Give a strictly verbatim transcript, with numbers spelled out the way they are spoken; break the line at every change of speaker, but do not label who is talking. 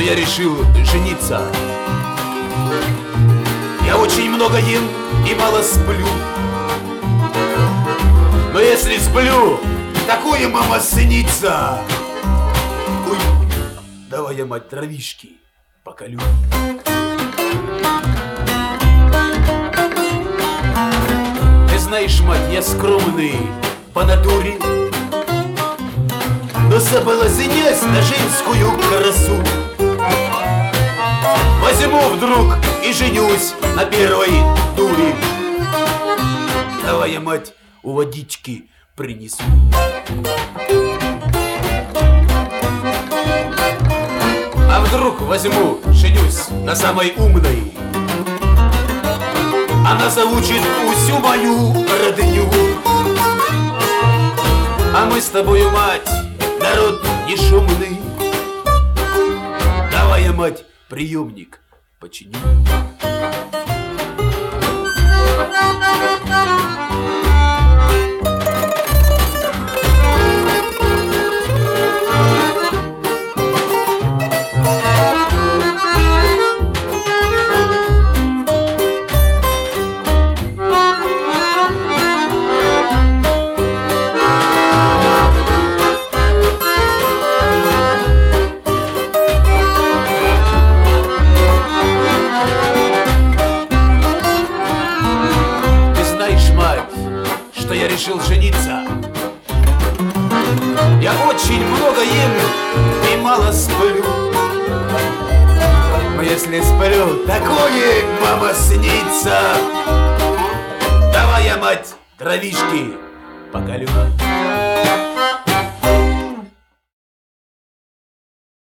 я решил жениться. Я очень много ем и мало сплю. Но если сплю, такое, мама, снится. Ой, давай я, мать, травишки поколю. Ты знаешь, мать, я скромный по натуре, но соблазнясь на женскую красу, возьму вдруг и женюсь на первой дуре. Давай я, мать, у водички принесу. А вдруг возьму, женюсь на самой умной, она заучит всю мою родню. А мы с тобою, мать, народ не шумный. Давай я, мать, приемник починю. Что я решил жениться. Я очень много ем и мало сплю. Но если сплю, такое, мама, снится. Давай я, мать, травишки поколю.